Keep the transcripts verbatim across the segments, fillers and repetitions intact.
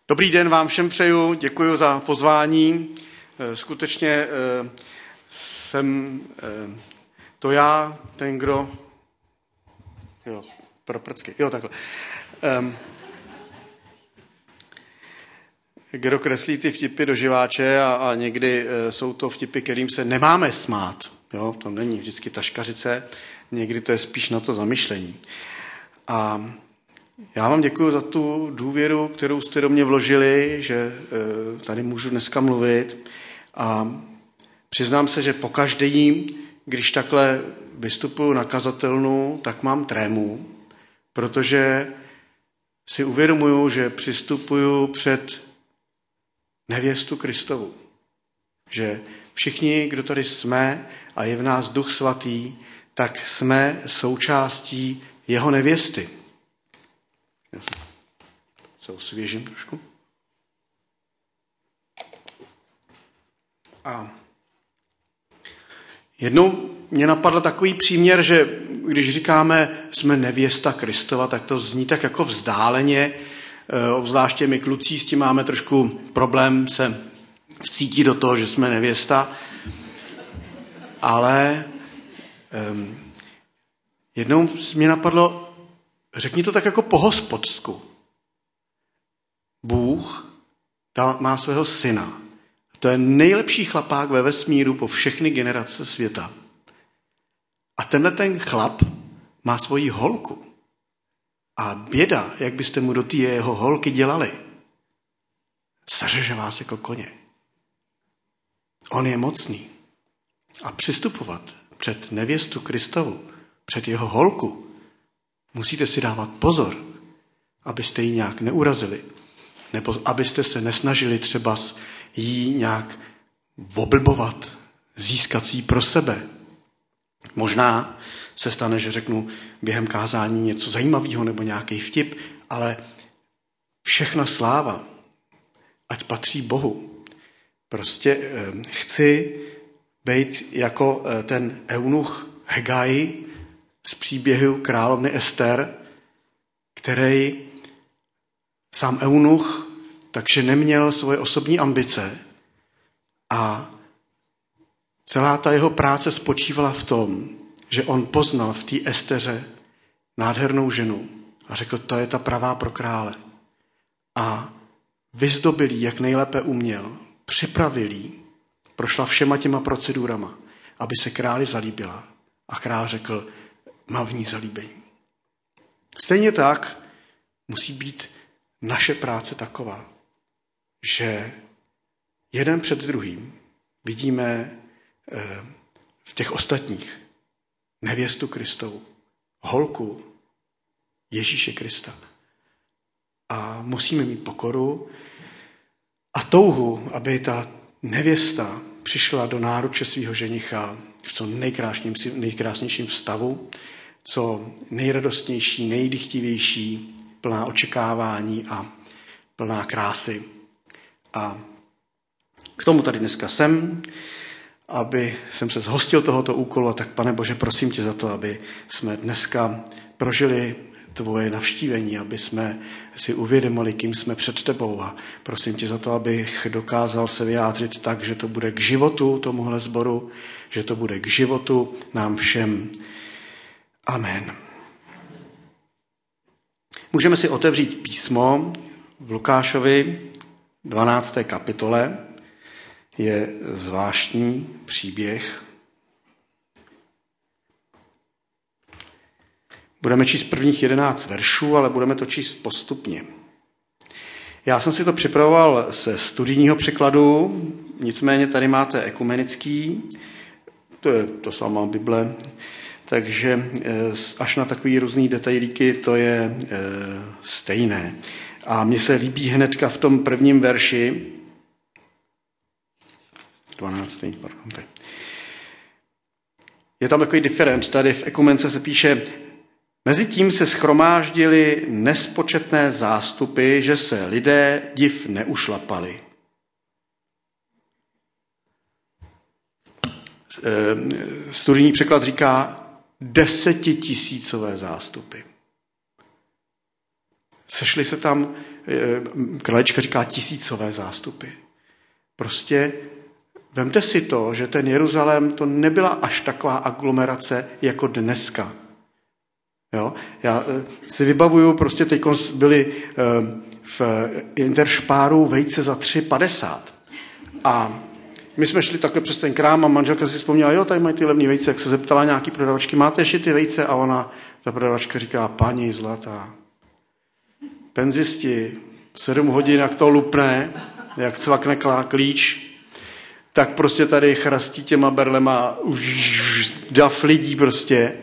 Dobrý den vám všem přeju, děkuji za pozvání. Skutečně jsem to já, ten, kdo... Jo, pro prcky, jo, takhle. Kdo kreslí ty vtipy do živáče a, a někdy jsou to vtipy, kterým se nemáme smát. Jo, to není vždycky taškařice, někdy to je spíš na to zamyšlení. A já vám děkuji za tu důvěru, kterou jste do mě vložili, že tady můžu dneska mluvit. A přiznám se, že pokaždý, když takhle vystupuju na kazatelnu, tak mám trému, protože si uvědomuju, že přistupuju před nevěstu Kristovu. Že všichni, kdo tady jsme a je v nás Duch Svatý, tak jsme součástí jeho nevěsty. Já se osvěžím trošku. A jednou mě napadl takový příměr, že když říkáme, jsme nevěsta Kristova, tak to zní tak jako vzdáleně, obzvláště my kluci s tím máme trošku problém se vcítit do toho, že jsme nevěsta, ale um, jednou mě napadlo, řekni to tak jako po hospodsku. Bůh dal, má svého syna. To je nejlepší chlapák ve vesmíru po všechny generace světa. A tenhle ten chlap má svoji holku. A běda, jak byste mu do té jeho holky dělali. Zařeže vás jako koně. On je mocný. A přistupovat před nevěstu Kristovu, před jeho holku, musíte si dávat pozor, abyste ji nějak neurazili. Nebo abyste se nesnažili třeba jí nějak oblbovat, získat jí pro sebe. Možná se stane, že řeknu během kázání něco zajímavého nebo nějaký vtip, ale všechna sláva, ať patří Bohu. Prostě eh, chci být jako eh, ten eunuch Hegai z příběhu královny Ester, který sám eunuch, takže neměl svoje osobní ambice a celá ta jeho práce spočívala v tom, že on poznal v té Esteře nádhernou ženu a řekl, to je ta pravá pro krále. A vyzdobil jí, jak nejlépe uměl, připravil jí, prošla všema těma procedurama, aby se králi zalíbila. A král řekl, mám v ní zalíbení. Stejně tak musí být naše práce taková, že jeden před druhým vidíme v těch ostatních nevěstu Kristovu, holku Ježíše Krista. A musíme mít pokoru a touhu, aby ta nevěsta přišla do náruče svého ženicha v co nejkrásnějším stavu, co nejradostnější, nejdychtivější, plná očekávání a plná krásy. A k tomu tady dneska jsem, aby jsem se zhostil tohoto úkolu, a tak Pane Bože, prosím tě za to, aby jsme dneska prožili tvoje navštívení, aby jsme si uvědomili, kým jsme před tebou, a prosím tě za to, abych dokázal se vyjádřit tak, že to bude k životu tomuhle sboru, že to bude k životu nám všem. Amen. Můžeme si otevřít písmo v Lukášovi dvanácté kapitole. Je zvláštní příběh. Budeme číst prvních jedenáct veršů, ale budeme to číst postupně. Já jsem si to připravoval ze studijního překladu, nicméně tady máte ekumenický, to je to samá Bible, takže až na takový různý detailíky to je stejné. A mně se líbí hnedka v tom prvním verši, dvanáctý, pardon, tady. Je tam takový diferent, tady v ekumence se píše, mezitím se shromáždili nespočetné zástupy, že se lidé div neušlapali. Studijní překlad říká desetitisícové zástupy. Sešli se tam, králíčka říká, tisícové zástupy. Prostě vemte si to, že ten Jeruzalém to nebyla až taková aglomerace jako dneska. Jo? Já si vybavuju, prostě teď byli v Interšpáru vejce za tři padesát. A my jsme šli takhle přes ten krám a manželka si vzpomněla, jo, tady mají ty levný vejce, jak se zeptala nějaký prodavačky, máte ještě ty vejce? A ona, ta prodavačka říká, paní zlatá, penzisti, sedm hodin, jak to lupne, jak cvakne klíč, tak prostě tady chrastí těma berlema už dav lidí prostě.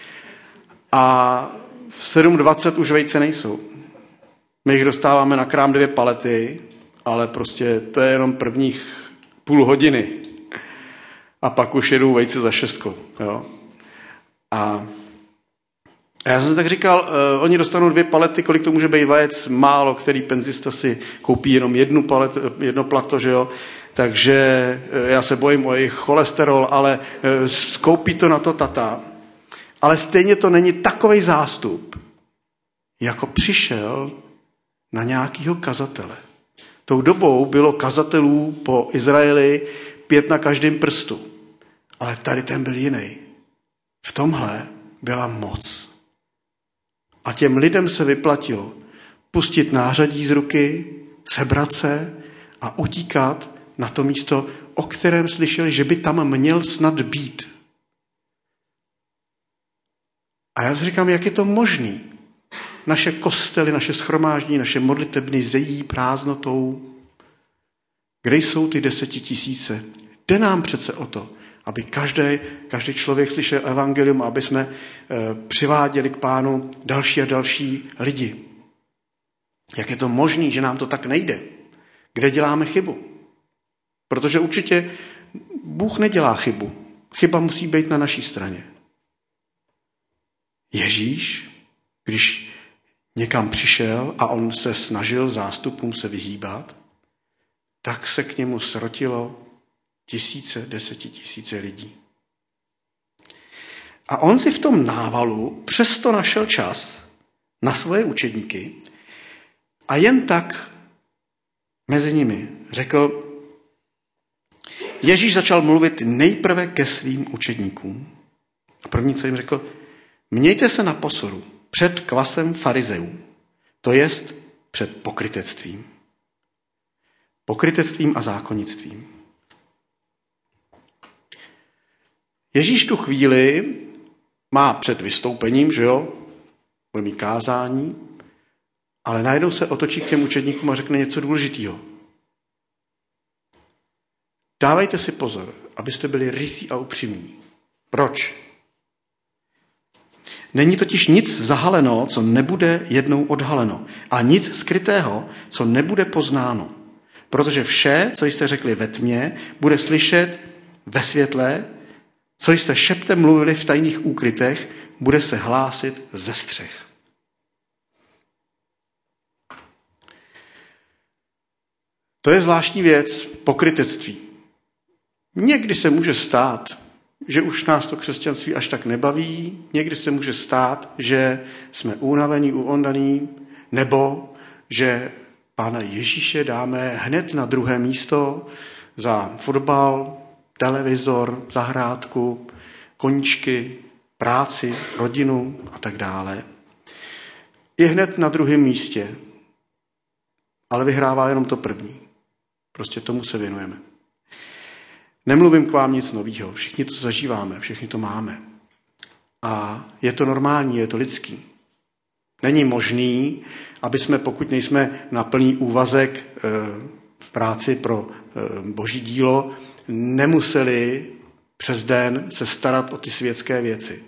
A v sedm dvacet už vejce nejsou. My jich dostáváme na krám dvě palety, ale prostě to je jenom prvních půl hodiny. A pak už jedou vejce za šestkou. Jo? A A já jsem si tak říkal, uh, oni dostanou dvě palety, kolik to může být vajec, málo, který penzista si koupí jenom jednu palet, jedno plato, že jo, takže uh, já se bojím o jejich cholesterol, ale uh, koupí to na to tata. Ale stejně to není takovej zástup, jako přišel na nějakýho kazatele. Tou dobou bylo kazatelů po Izraeli pět na každém prstu, ale tady ten byl jiný. V tomhle byla moc. A těm lidem se vyplatilo pustit nářadí z ruky, sebrat se a utíkat na to místo, o kterém slyšeli, že by tam měl snad být. A já si říkám, jak je to možný? Naše kostely, naše shromáždění, naše modlitebny zejí prázdnotou. Kde jsou ty desetitisíce? Jde nám přece o to, aby každý, každý člověk slyšel evangelium, aby jsme e, přiváděli k Pánu další a další lidi. Jak je to možné, že nám to tak nejde? Kde děláme chybu? Protože určitě Bůh nedělá chybu. Chyba musí být na naší straně. Ježíš, když někam přišel a on se snažil zástupům se vyhýbat, tak se k němu srotilo tisíce, desetitisíce lidí. A on si v tom návalu přesto našel čas na svoje učedníky a jen tak mezi nimi řekl, Ježíš začal mluvit nejprve ke svým učedníkům. A první, co jim řekl, mějte se na pozoru před kvasem farizeů, to jest před pokrytectvím. Pokrytectvím a zákonnictvím. Ježíš tu chvíli má před vystoupením, že jo, bude mít kázání, ale najednou se otočí k těm učedníkům a řekne něco důležitého. Dávejte si pozor, abyste byli rysí a upřímní. Proč? Není totiž nic zahaleno, co nebude jednou odhaleno, a nic skrytého, co nebude poznáno. Protože vše, co jste řekli ve tmě, bude slyšet ve světle, co jste šeptem mluvili v tajných úkrytech, bude se hlásit ze střech. To je zvláštní věc, pokrytectví. Někdy se může stát, že už nás to křesťanství až tak nebaví, někdy se může stát, že jsme unavení, uondaní, nebo že Pána Ježíše dáme hned na druhé místo za fotbal, televizor, zahrádku, koníčky, práci, rodinu a tak dále. Je hned na druhém místě, ale vyhrává jenom to první. Prostě tomu se věnujeme. Nemluvím k vám nic nového, všichni to zažíváme, všichni to máme. A je to normální, je to lidský. Není možný, aby jsme, pokud nejsme na plný úvazek v práci pro boží dílo, nemuseli přes den se starat o ty světské věci.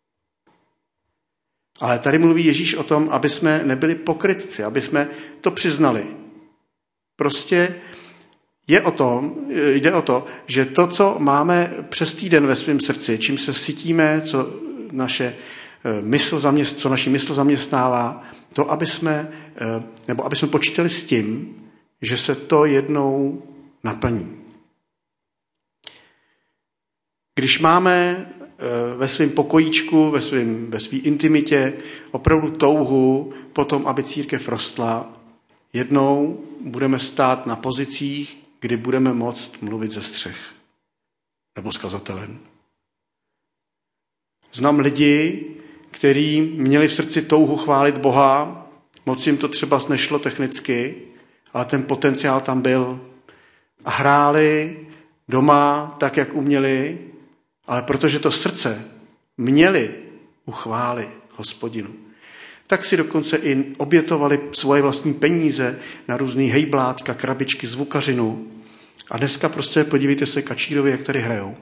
Ale tady mluví Ježíš o tom, aby jsme nebyli pokrytci, aby jsme to přiznali. Prostě je o tom, jde o to, že to, co máme přes týden ve svém srdci, čím se sytíme, co naše mysl zaměst, co naši mysl zaměstnává, to, aby jsme, nebo aby jsme počítali s tím, že se to jednou naplní. Když máme ve svém pokojíčku, ve svém ve svý intimitě, opravdu touhu potom, aby církev rostla. Jednou budeme stát na pozicích, kdy budeme moct mluvit ze střech. Nebo s kazatelem. Znám lidi, kteří měli v srdci touhu chválit Boha, moc jim to třeba nešlo technicky, ale ten potenciál tam byl. A hráli doma tak, jak uměli, ale protože to srdce měli u chvály Hospodinu, tak si dokonce i obětovali svoje vlastní peníze na různý hejblátka, krabičky, zvukařinu. A dneska prostě podívejte se Kačírovi, jak tady hrajou.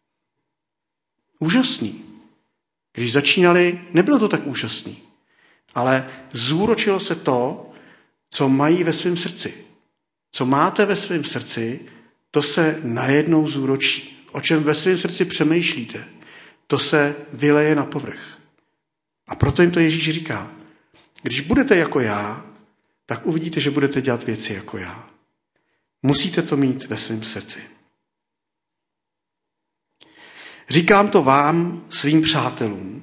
Úžasný. Když začínali, nebylo to tak úžasný, ale zúročilo se to, co mají ve svém srdci. Co máte ve svém srdci, to se najednou zúročí. O čem ve svém srdci přemýšlíte, to se vyleje na povrch. A proto jim to Ježíš říká. Když budete jako já, tak uvidíte, že budete dělat věci jako já. Musíte to mít ve svém srdci. Říkám to vám, svým přátelům.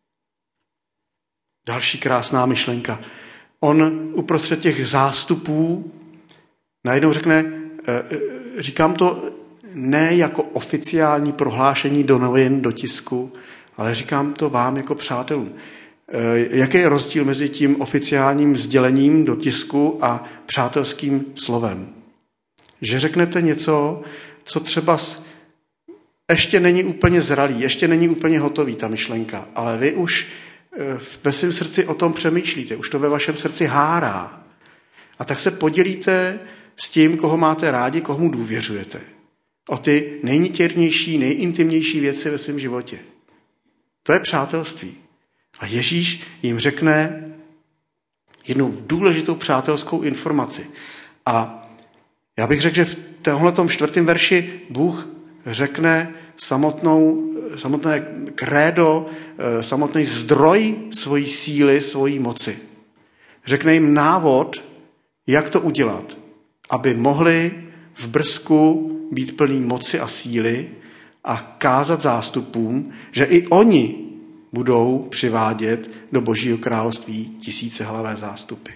Další krásná myšlenka. On uprostřed těch zástupů najednou řekne, říkám to ne jako oficiální prohlášení do novin, do tisku, ale říkám to vám jako přátelům. Jaký je rozdíl mezi tím oficiálním sdělením do tisku a přátelským slovem? Že řeknete něco, co třeba ještě není úplně zralý, ještě není úplně hotový ta myšlenka, ale vy už ve svém srdci o tom přemýšlíte, už to ve vašem srdci hárá. A tak se podělíte s tím, koho máte rádi, koho mu důvěřujete. O ty nejnitěrnější, nejintimnější věci ve svém životě. To je přátelství. A Ježíš jim řekne jednu důležitou přátelskou informaci. A já bych řekl, že v tomhletom čtvrtém verši Bůh řekne samotnou, samotné krédo, samotný zdroj svojí síly, svojí moci. Řekne jim návod, jak to udělat, aby mohli v brzku být plný moci a síly a kázat zástupům, že i oni budou přivádět do Božího království tisícehlavé zástupy.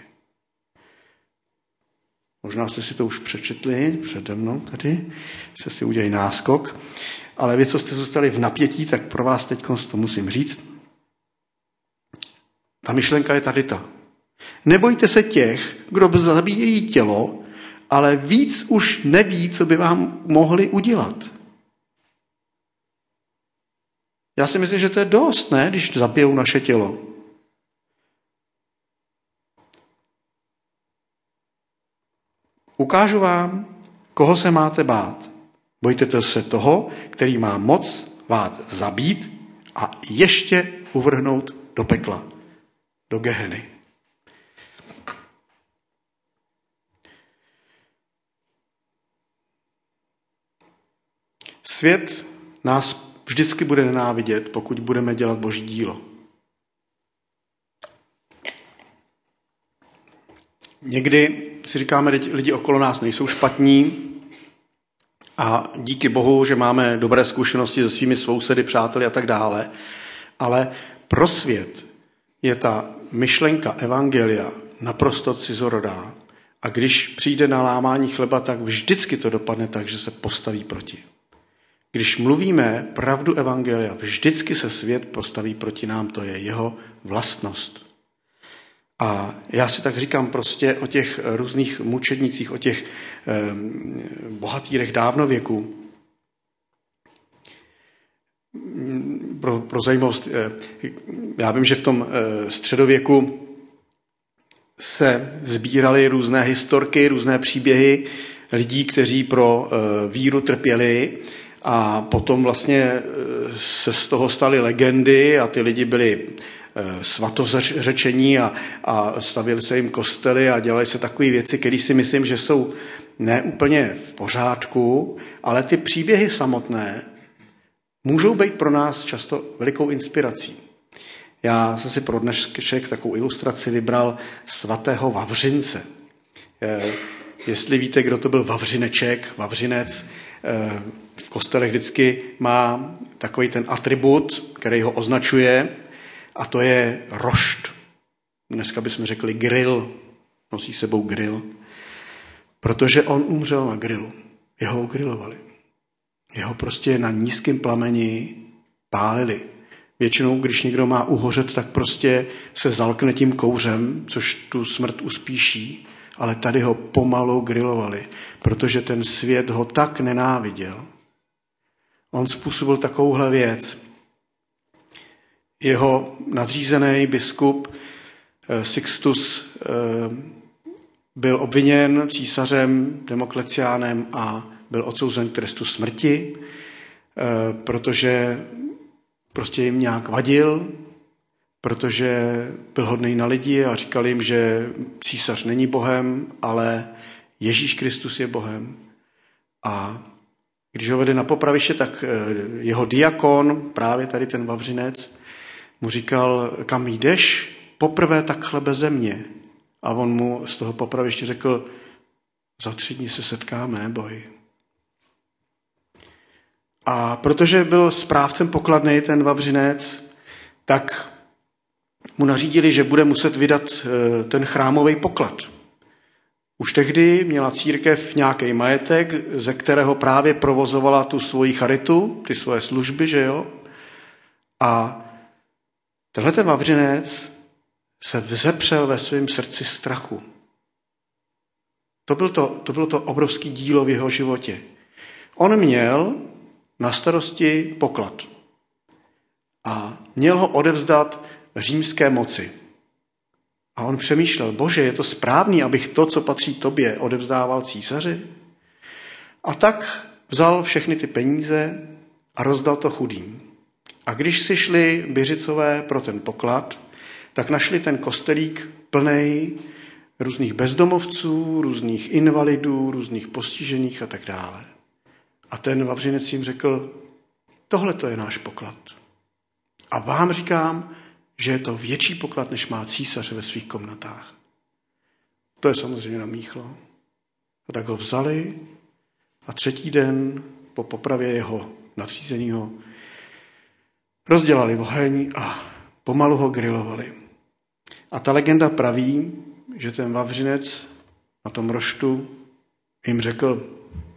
Možná jste si to už přečetli přede mnou tady, se si udělají náskok, ale vy, co jste zůstali v napětí, tak pro vás teď to musím říct. Ta myšlenka je tady ta. Nebojte se těch, kdo zabíjejí tělo, ale víc už neví, co by vám mohli udělat. Já si myslím, že to je dost, ne, když zabijou naše tělo. Ukážu vám, koho se máte bát. Bojte se toho, který má moc vás zabít a ještě uvrhnout do pekla, do Geheny. Svět nás vždycky bude nenávidět, pokud budeme dělat Boží dílo. Někdy si říkáme, že lidi okolo nás nejsou špatní a díky Bohu, že máme dobré zkušenosti se svými sousedy, přáteli a tak dále, ale pro svět je ta myšlenka evangelia naprosto cizorodá a když přijde na lámání chleba, tak vždycky to dopadne tak, že se postaví proti. Když mluvíme pravdu evangelia, vždycky se svět postaví proti nám, to je jeho vlastnost. A já si tak říkám prostě o těch různých mučednicích, o těch eh, bohatýrech dávnověku. Pro, pro zajímavost, eh, já vím, že v tom eh, středověku se sbíraly různé historky, různé příběhy lidí, kteří pro eh, víru trpěli a potom vlastně se z toho staly legendy a ty lidi byli svatořečení a, a stavili se jim kostely a dělali se takové věci, které si myslím, že jsou neúplně v pořádku, ale ty příběhy samotné můžou být pro nás často velikou inspirací. Já jsem si pro dnešek takovou ilustraci vybral svatého Vavřince. jestli víte, kdo to byl Vavřineček, Vavřinec, v kostelech vždycky má takový ten atribut, který ho označuje, a to je rošt. Dneska bychom řekli grill, nosí sebou grill, protože on umřel na grillu. Jeho ugrilovali. Jeho prostě na nízkém plameni pálili. Většinou, když někdo má uhořet, tak prostě se zalkne tím kouřem, což tu smrt uspíší, ale tady ho pomalu grilovali, protože ten svět ho tak nenáviděl. On způsobil takovouhle věc. Jeho nadřízený biskup Sixtus byl obviněn císařem Demokraciánem a byl odsouzen k trestu smrti, protože prostě jim nějak vadil, protože byl hodnej na lidi a říkal jim, že císař není Bohem, ale Ježíš Kristus je Bohem. A když ho vede na popraviště, tak jeho diakon, právě tady ten Vavřinec, mu říkal, kam jdeš? Poprvé takhle beze mě. A on mu z toho popraviště řekl, za tři dny se setkáme, neboj. A protože byl správcem pokladny ten Vavřinec, tak mu nařídili, že bude muset vydat ten chrámový poklad. Už tehdy měla církev nějaký majetek, ze kterého právě provozovala tu svoji charitu, ty svoje služby, že jo? A tenhle ten Vavřinec se vzepřel ve svém srdci strachu. To, byl to, to bylo to obrovské dílo v jeho životě. On měl na starosti poklad a měl ho odevzdat římské moci. A on přemýšlel, bože, je to správný, abych to, co patří tobě, odevzdával císaři? A tak vzal všechny ty peníze a rozdal to chudým. A když si šli Byřicové pro ten poklad, tak našli ten kostelík plnej různých bezdomovců, různých invalidů, různých postižených a tak dále. A ten Vavřinec jim řekl, tohle to je náš poklad. A vám říkám, že je to větší poklad, než má císař ve svých komnatách. To je samozřejmě namíchlo. A tak ho vzali a třetí den po popravě jeho nadřízeného rozdělali oheň a pomalu ho grilovali. A ta legenda praví, že ten Vavřinec na tom roštu jim řekl,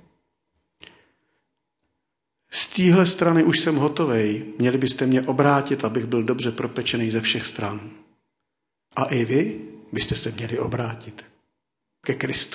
z téhle strany už jsem hotovej, měli byste mě obrátit, abych byl dobře propečený ze všech stran. A i vy byste se měli obrátit ke Kristu.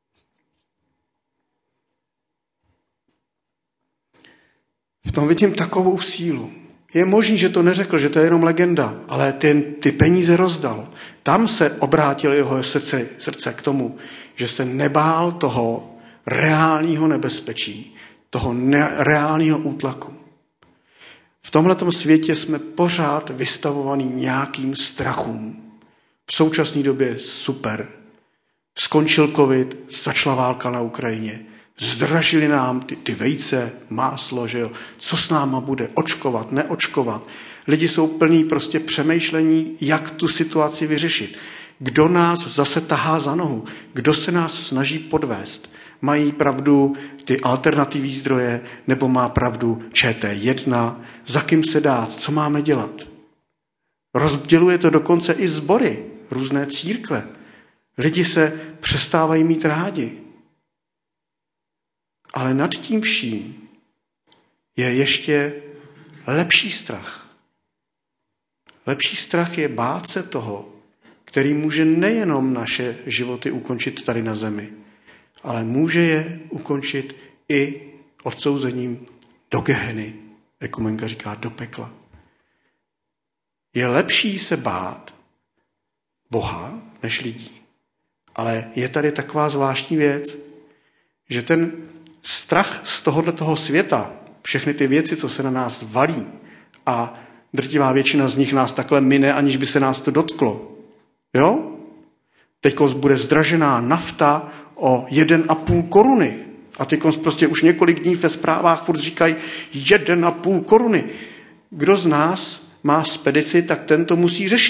V tom vidím takovou sílu. Je možný, že to neřekl, že to je jenom legenda, ale ten, ty peníze rozdal. Tam se obrátil jeho srdce, srdce k tomu, že se nebál toho reálního nebezpečí, toho reálního útlaku. V tomhletom světě jsme pořád vystavovaní nějakým strachům. V současné době super. Skončil covid, začala válka na Ukrajině. Zdražili nám ty, ty vejce, máslo, že jo. Co s náma bude? Očkovat, neočkovat. Lidi jsou plní prostě přemýšlení, jak tu situaci vyřešit. Kdo nás zase tahá za nohu? Kdo se nás snaží podvést? Mají pravdu ty alternativní zdroje, nebo má pravdu Č T jedna? Za kým se dát? Co máme dělat? Rozděluje to dokonce i sbory, různé církve. Lidi se přestávají mít rádi. Ale nad tím vším je ještě lepší strach. Lepší strach je bát se toho, který může nejenom naše životy ukončit tady na zemi, ale může je ukončit i odsouzením do Geheny, ekumenka říká do pekla. Je lepší se bát Boha než lidí. Ale je tady taková zvláštní věc, že ten strach z tohoto světa, všechny ty věci, co se na nás valí a drtivá většina z nich nás takhle mine, aniž by se nás to dotklo. Jo? Teď bude zdražená nafta o jeden a půl koruny. A teď prostě už několik dní ve zprávách furt říkají jeden a půl koruny. Kdo z nás má spedici, tak ten to musí řešit.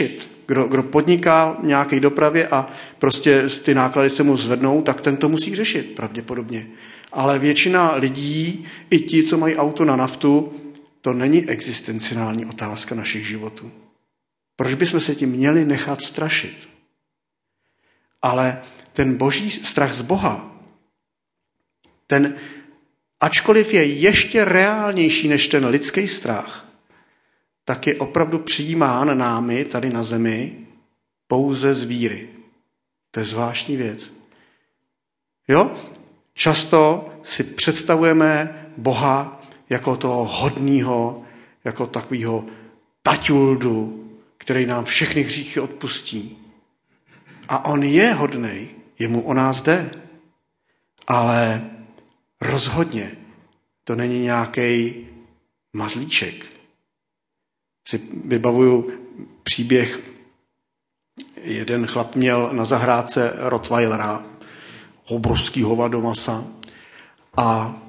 Kdo, kdo podniká v nějaké dopravě a prostě ty náklady se mu zvednou, tak ten to musí řešit pravděpodobně. Ale většina lidí, i ti, co mají auto na naftu, to není existenciální otázka našich životů. Proč bychom se tím měli nechat strašit? Ale ten boží strach z Boha, ten, ačkoliv je ještě reálnější než ten lidský strach, tak je opravdu přijímán námi tady na zemi pouze z víry. To je zvláštní věc. Jo? Často si představujeme Boha jako toho hodného, jako takového taťuldu, který nám všechny hříchy odpustí. A on je hodnej, jemu o nás jde. Ale rozhodně to není nějaký mazlíček. Si vybavuju příběh, jeden chlap měl na zahrádce Rottweilera, obrovský hovado masa a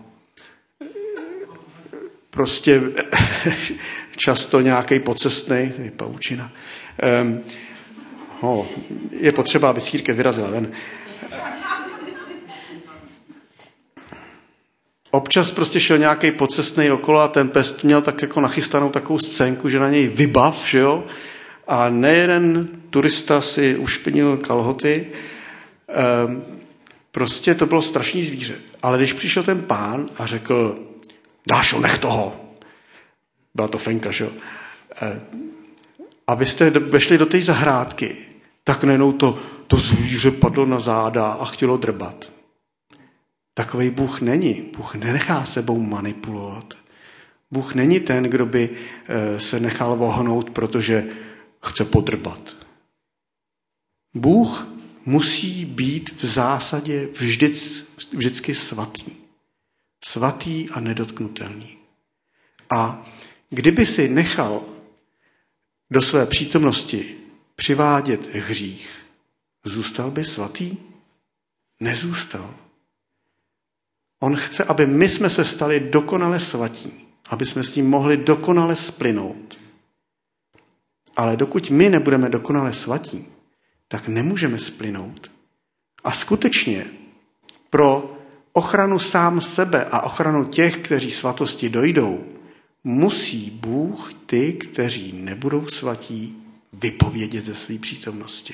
prostě často nějaký pocestnej, to je pavučina, um, oh, je potřeba, aby církev vyrazila ven. Občas prostě šel nějaký pocestnej okolo a ten pes měl tak jako nachystanou takovou scénku, že na něj vybav, že jo? A nejeden turista si ušpinil kalhoty. Ehm, prostě to bylo strašný zvíře. Ale když přišel ten pán a řekl, Dášo, nech toho. Byla to Fenka, že jo? Ehm, abyste vešli do té zahrádky, tak najednou to, to zvíře padlo na záda a chtělo drbat. Takovej Bůh není. Bůh nenechá sebou manipulovat. Bůh není ten, kdo by se nechal vohnout, protože chce podrbat. Bůh musí být v zásadě vždy, vždycky svatý. Svatý a nedotknutelný. A kdyby si nechal do své přítomnosti přivádět hřích, zůstal by svatý? Nezůstal. On chce, aby my jsme se stali dokonale svatí, aby jsme s ním mohli dokonale splynout. Ale dokud my nebudeme dokonale svatí, tak nemůžeme splynout. A skutečně pro ochranu sám sebe a ochranu těch, kteří svatosti dojdou, musí Bůh ty, kteří nebudou svatí, vypovědět ze své přítomnosti.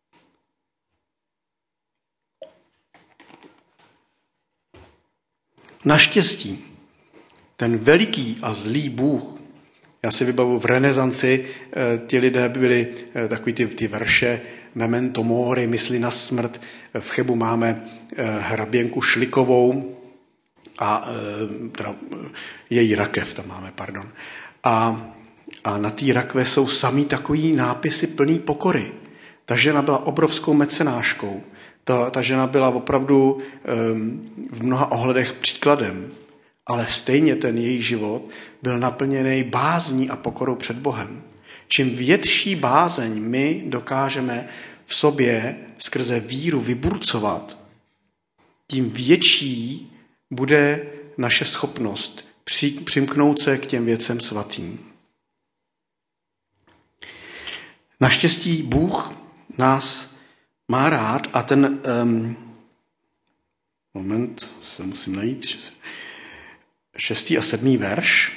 Naštěstí ten veliký a zlý Bůh, já si vybavu v renesanci, ti lidé byli takový ty, ty verše memento mori, mysli na smrt. V Chebu máme hraběnku Šlikovou a teda, její rakev tam máme, pardon. A, a na té rakve jsou samý takový nápisy plný pokory. Ta žena byla obrovskou mecenáškou. Ta, ta žena byla opravdu um, v mnoha ohledech příkladem, ale stejně ten její život byl naplněný bázní a pokorou před Bohem. Čím větší bázeň my dokážeme v sobě skrze víru vyburcovat, tím větší bude naše schopnost při, přimknout se k těm věcem svatým. Naštěstí Bůh nás má rád a ten um, moment se musím najít šestý a sedmý verš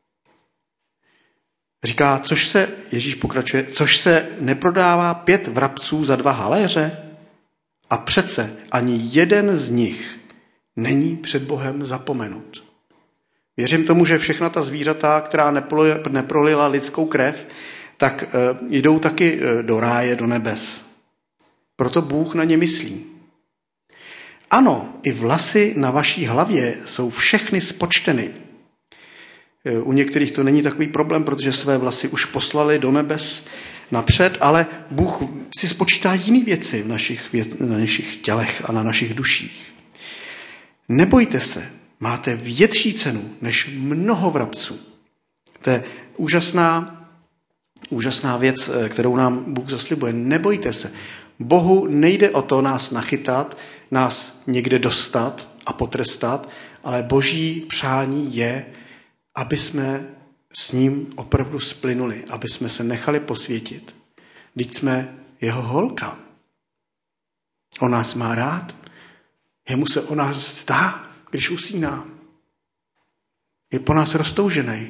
říká, což se, Ježíš pokračuje, což se neprodává pět vrabců za dva haléře a přece ani jeden z nich není před Bohem zapomenut. Věřím tomu, že všechna ta zvířata, která neprolila lidskou krev, tak uh, jdou taky uh, do ráje, do nebes. Proto Bůh na ně myslí. Ano, i vlasy na vaší hlavě jsou všechny spočteny. U některých to není takový problém, protože své vlasy už poslali do nebes napřed, ale Bůh si spočítá jiné věci v našich, věc, na našich tělech a na našich duších. Nebojte se, máte větší cenu než mnoho vrabců. To je úžasná, úžasná věc, kterou nám Bůh zaslibuje. Nebojte se. Bohu nejde o to nás nachytat, nás někde dostat a potrestat, ale boží přání je, aby jsme s ním opravdu splynuli, aby jsme se nechali posvětit. Vždyť jsme jeho holka. On nás má rád. Jemu se o nás zdá, když usíná. Je po nás roztoužený.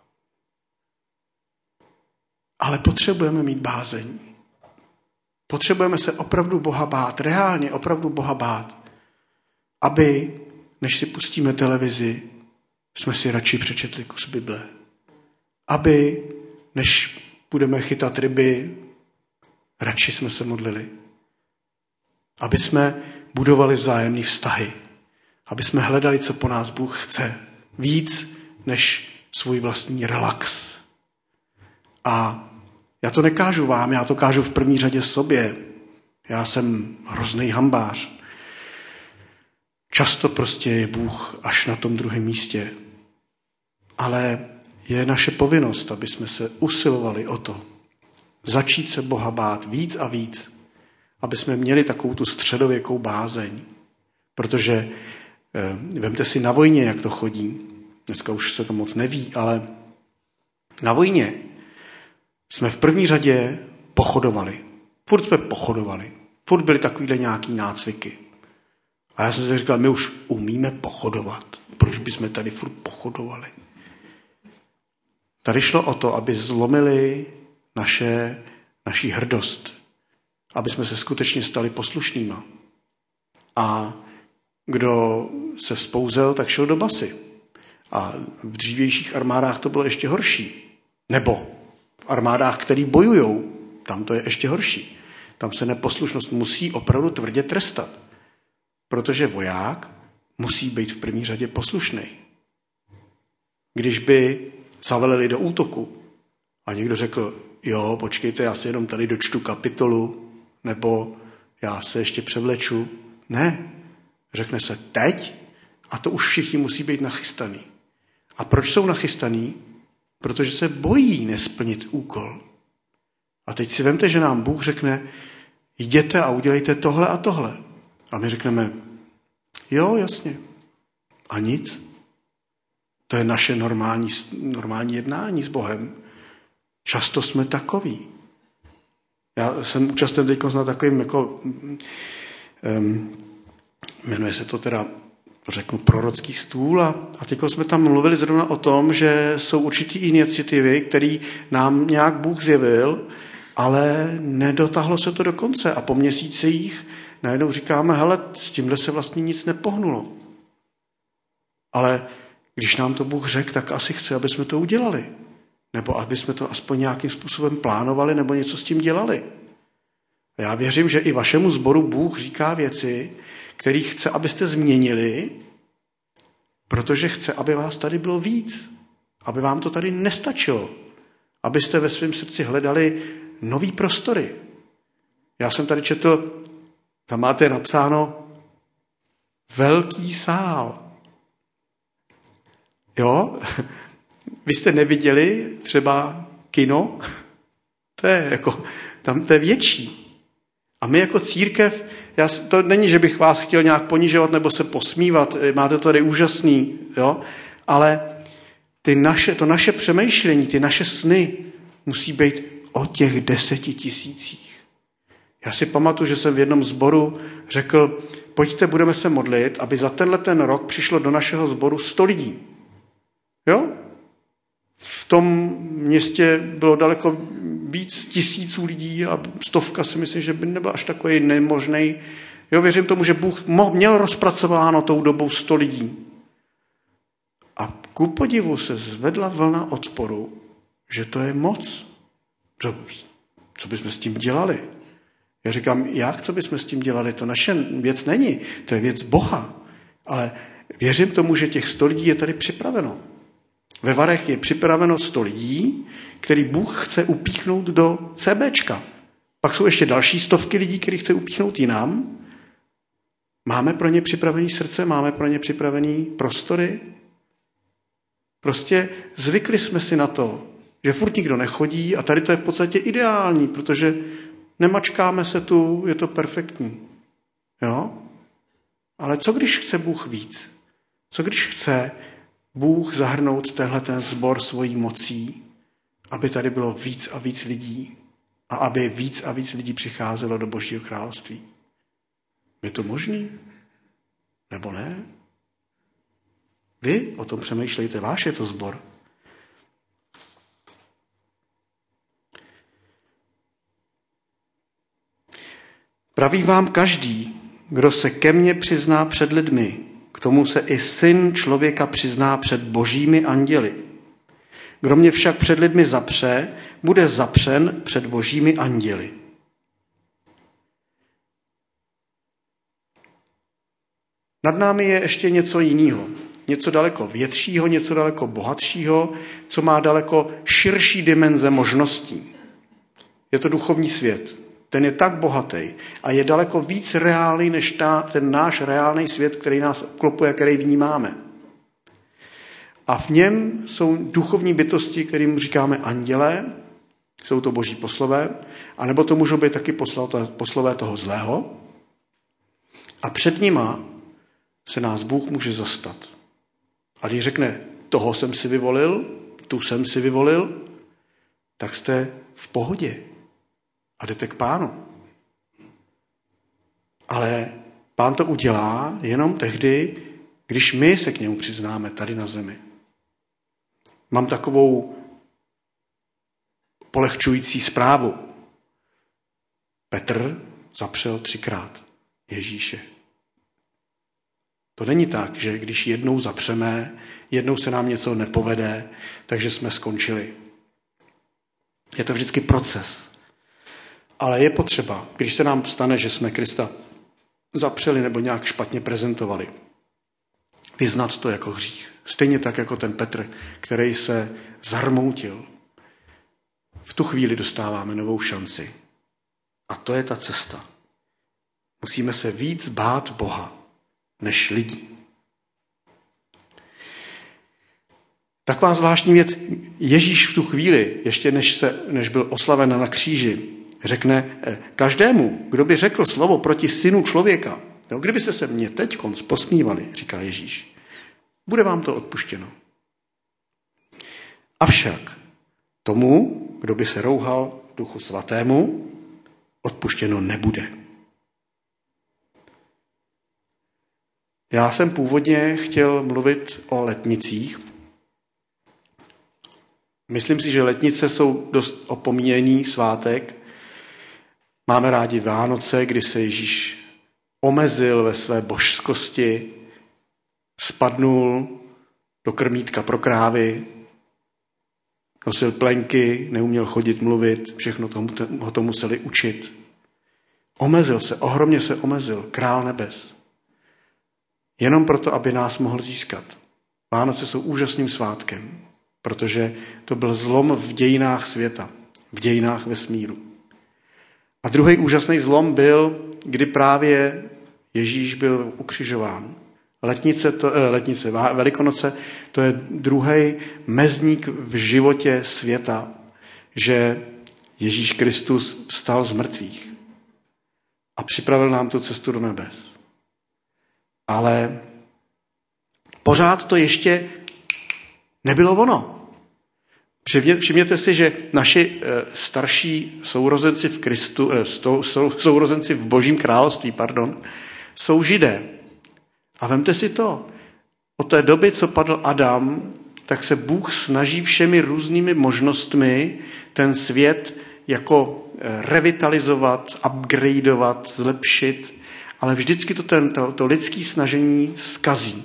Ale potřebujeme mít bázeň. Potřebujeme se opravdu Boha bát, reálně opravdu Boha bát, aby, než si pustíme televizi, jsme si radši přečetli kus Bible. Aby, než budeme chytat ryby, radši jsme se modlili. Aby jsme budovali vzájemné vztahy. Aby jsme hledali, co po nás Bůh chce. Víc než svůj vlastní relax. A já to nekážu vám, já to kážu v první řadě sobě. Já jsem hrozný hambář. Často prostě je Bůh až na tom druhém místě. Ale je naše povinnost, aby jsme se usilovali o to. Začít se Boha bát víc a víc. Aby jsme měli takovou tu středověkou bázeň. Protože eh, vemte si na vojně, jak to chodí. Dneska už se to moc neví, ale na vojně jsme v první řadě pochodovali. Furt jsme pochodovali. Furt byly takovýhle nějaký nácviky. A já jsem si říkal, my už umíme pochodovat. Proč bychom tady furt pochodovali? Tady šlo o to, aby zlomili naše, naši hrdost. Aby jsme se skutečně stali poslušnýma. A kdo se vzpouzel, tak šel do basy. A v dřívějších armádách to bylo ještě horší. Nebo v armádách, který bojujou, tam to je ještě horší. Tam se neposlušnost musí opravdu tvrdě trestat. Protože voják musí být v první řadě poslušný. Když by zaveleli do útoku a někdo řekl, jo, počkejte, já si jenom tady dočtu kapitolu, nebo já se ještě převleču. Ne, řekne se teď a to už všichni musí být nachystaný. A proč jsou nachystaný? Protože se bojí nesplnit úkol. A teď si vemte, že nám Bůh řekne, jděte a udělejte tohle a tohle. A my řekneme, jo, jasně. A nic. To je naše normální, normální jednání s Bohem. Často jsme takoví. Já jsem účasten teď na takovým, jako, um, jmenuje se to teda, řeknu, prorocký stůl a, a teď jsme tam mluvili zrovna o tom, že jsou určitý iniciativy, které nám nějak Bůh zjevil, ale nedotáhlo se to do konce a po měsících najednou říkáme, hele, s tímhle se vlastně nic nepohnulo. Ale když nám to Bůh řekl, tak asi chce, aby jsme to udělali. Nebo aby jsme to aspoň nějakým způsobem plánovali nebo něco s tím dělali. A já věřím, že i vašemu sboru Bůh říká věci, které chce, abyste změnili, protože chce, aby vás tady bylo víc. Aby vám to tady nestačilo. Abyste ve svém srdci hledali nový prostory. Já jsem tady četl, tam máte napsáno velký sál. Jo? Vy jste neviděli třeba kino? To je jako, tam to je větší. A my jako církev, já, to není, že bych vás chtěl nějak ponižovat nebo se posmívat, máte to tady úžasný, jo? Ale ty naše, to naše přemýšlení, ty naše sny musí být o těch deseti tisících. Já si pamatuju, že jsem v jednom sboru řekl, pojďte, budeme se modlit, aby za tenhle ten rok přišlo do našeho sboru sto lidí. Jo? V tom městě bylo daleko víc tisíců lidí a stovka si myslím, že by nebyl až takový nemožný. Jo, věřím tomu, že Bůh měl rozpracováno tou dobou sto lidí. A ku podivu se zvedla vlna odporu, že to je moc. Co, co bychom s tím dělali? Já říkám, jak, co bychom s tím dělali? To naše věc není, to je věc Boha. Ale věřím tomu, že těch sto lidí je tady připraveno. Ve Varech je připraveno sto lidí, který Bůh chce upíchnout do CBčka. Pak jsou ještě další stovky lidí, který chce upíchnout jinam. Máme pro ně připravený srdce, máme pro ně připravený prostory. Prostě zvykli jsme si na to, že furt nikdo nechodí a tady to je v podstatě ideální, protože nemačkáme se tu, je to perfektní. Jo? Ale co když chce Bůh víc? Co když chce Bůh zahrnout tenhle ten sbor svojí mocí, aby tady bylo víc a víc lidí, a aby víc a víc lidí přicházelo do Božího království. Je to možný? Nebo ne? Vy o tom přemýšlejte, váš je to sbor. Praví vám každý, kdo se ke mně přizná před lidmi, k tomu se i Syn člověka přizná před božími anděli. Kdo mě však před lidmi zapře, bude zapřen před božími anděli. Nad námi je ještě něco jiného. Něco daleko většího, něco daleko bohatšího, co má daleko širší dimenze možností. Je to duchovní svět. Ten je tak bohatý a je daleko víc reálný než ta, ten náš reálný svět, který nás obklopuje, který vnímáme. A v něm jsou duchovní bytosti, kterým říkáme andělé, jsou to boží poslové, anebo to můžou být taky poslové toho zlého. A před nima se nás Bůh může zastat. A když řekne, toho jsem si vyvolil, tu jsem si vyvolil, tak jste v pohodě a jdete k Pánu. Ale Pán to udělá jenom tehdy, když my se k němu přiznáme tady na zemi. Mám takovou polehčující zprávu. Petr zapřel třikrát Ježíše. To není tak, že když jednou zapřeme, jednou se nám něco nepovede, takže jsme skončili. Je to vždycky proces. Ale je potřeba, když se nám stane, že jsme Krista zapřeli nebo nějak špatně prezentovali, vyznat to jako hřích. Stejně tak jako ten Petr, který se zarmoutil. V tu chvíli dostáváme novou šanci. A to je ta cesta. Musíme se víc bát Boha než lidí. Taková zvláštní věc. Ježíš v tu chvíli, ještě než, se, než byl oslaven na kříži, řekne každému, kdo by řekl slovo proti synu člověka, no, kdybyste se mě teďkonc posmívali, říká Ježíš, bude vám to odpuštěno. Avšak tomu, kdo by se rouhal Duchu Svatému, odpuštěno nebude. Já jsem původně chtěl mluvit o letnicích. Myslím si, že letnice jsou dost opomíjený svátek. Máme rádi Vánoce, kdy se Ježíš omezil ve své božskosti, spadnul do krmítka pro krávy, nosil plenky, neuměl chodit, mluvit, všechno tomu, ho to museli učit. Omezil se, ohromně se omezil, král nebes. Jenom proto, aby nás mohl získat. Vánoce jsou úžasným svátkem, protože to byl zlom v dějinách světa, v dějinách vesmíru. A druhý úžasný zlom byl, kdy právě Ježíš byl ukřižován. Letnice, to, eh, letnice, Velikonoce, to je druhý mezník v životě světa, že Ježíš Kristus vstal z mrtvých a připravil nám tu cestu do nebes. Ale pořád to ještě nebylo ono. Všimněte si, že naši starší sourozenci v Kristu, sourozenci v Božím království, pardon, jsou Židé. A vemte si to. Od té doby, co padl Adam, tak se Bůh snaží všemi různými možnostmi ten svět jako revitalizovat, upgradeovat, zlepšit, ale vždycky to, ten, to, to lidské snažení zkazí.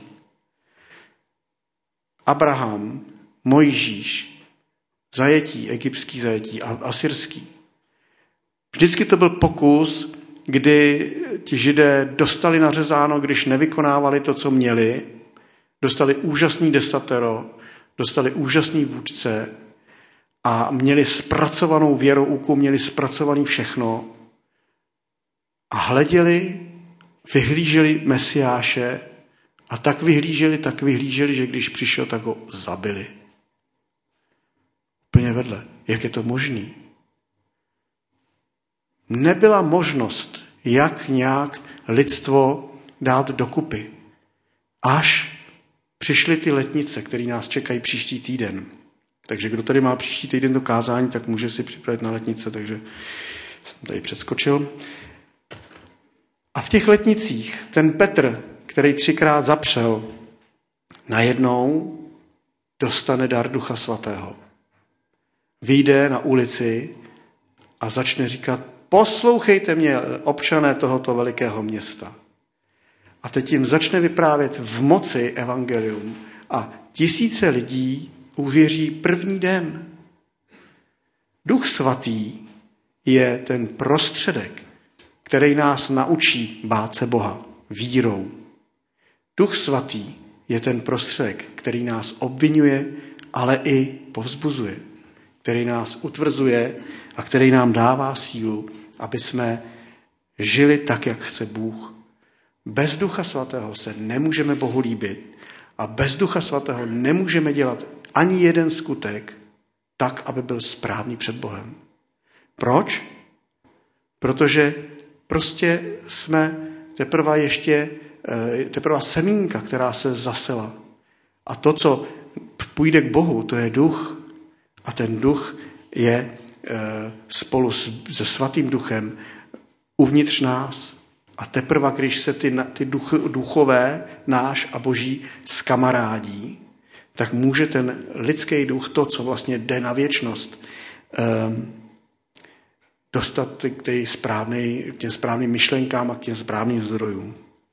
Abraham, Mojžíš, zajetí, egyptský zajetí a asyrský. Vždycky to byl pokus, kdy ti Židé dostali nařezáno, když nevykonávali to, co měli, dostali úžasný desatero, dostali úžasný vůdce a měli zpracovanou věrouku, měli zpracovaný všechno a hleděli, vyhlíželi Mesiáše a tak vyhlíželi, tak vyhlíželi, že když přišel, tak ho zabili. Úplně vedle. Jak je to možný? Nebyla možnost, jak nějak lidstvo dát dokupy. Až přišly ty letnice, které nás čekají příští týden. Takže kdo tady má příští týden to kázání, tak může si připravit na letnice, takže jsem tady přeskočil. A v těch letnicích ten Petr, který třikrát zapřel, najednou dostane dar Ducha Svatého. Vyjde na ulici a začne říkat: poslouchejte mě, občané tohoto velikého města. A teď jim začne vyprávět v moci evangelium a tisíce lidí uvěří první den. Duch Svatý je ten prostředek, který nás naučí bát se Boha vírou. Duch Svatý je ten prostředek, který nás obvinuje, ale i povzbuzuje, který nás utvrzuje a který nám dává sílu, aby jsme žili tak, jak chce Bůh. Bez Ducha Svatého se nemůžeme Bohu líbit a bez Ducha Svatého nemůžeme dělat ani jeden skutek tak, aby byl správný před Bohem. Proč? Protože prostě jsme teprve ještě, teprve semínka, která se zasela. A to, co půjde k Bohu, to je duch. A ten duch je spolu se Svatým duchem uvnitř nás. A teprve, když se ty, ty duch, duchové, náš a Boží, skamarádí, tak může ten lidský duch, to, co vlastně jde na věčnost, dostat k, tej správnej, k těm správným myšlenkám a k těm správným zdrojům.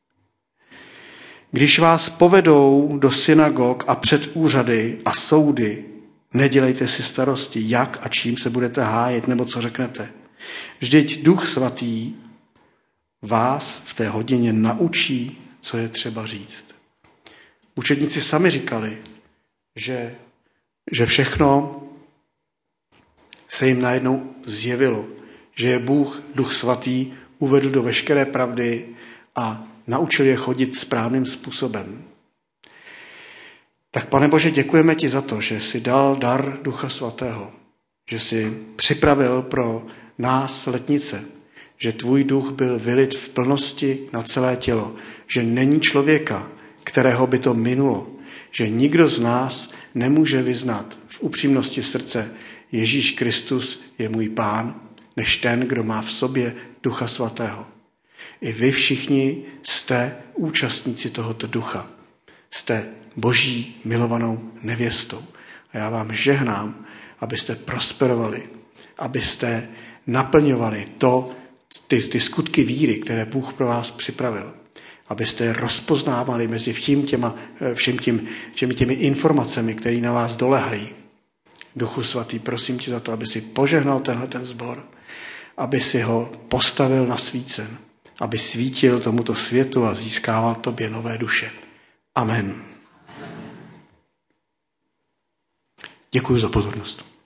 Když vás povedou do synagog a před úřady a soudy, nedělejte si starosti, jak a čím se budete hájit, nebo co řeknete. Vždyť Duch Svatý vás v té hodině naučí, co je třeba říct. Učedníci sami říkali, že, že všechno se jim najednou zjevilo, že je Bůh, Duch Svatý, uvedl do veškeré pravdy a naučil je chodit správným způsobem. Tak, Pane Bože, děkujeme ti za to, že jsi dal dar Ducha Svatého, že jsi připravil pro nás letnice, že tvůj duch byl vylit v plnosti na celé tělo, že není člověka, kterého by to minulo, že nikdo z nás nemůže vyznat v upřímnosti srdce: Ježíš Kristus je můj Pán, než ten, kdo má v sobě Ducha Svatého. I vy všichni jste účastníci tohoto ducha. Jste Boží milovanou nevěstou. A já vám žehnám, abyste prosperovali, abyste naplňovali to, ty, ty skutky víry, které Bůh pro vás připravil. Abyste je rozpoznávali mezi vším těma, všem tím, všemi těmi informacemi, které na vás dolehají. Duchu Svatý, prosím tě za to, aby si požehnal tenhle ten sbor, aby si ho postavil na svícen, aby svítil tomuto světu a získával tobě nové duše. Amen. Děkuji za pozornost.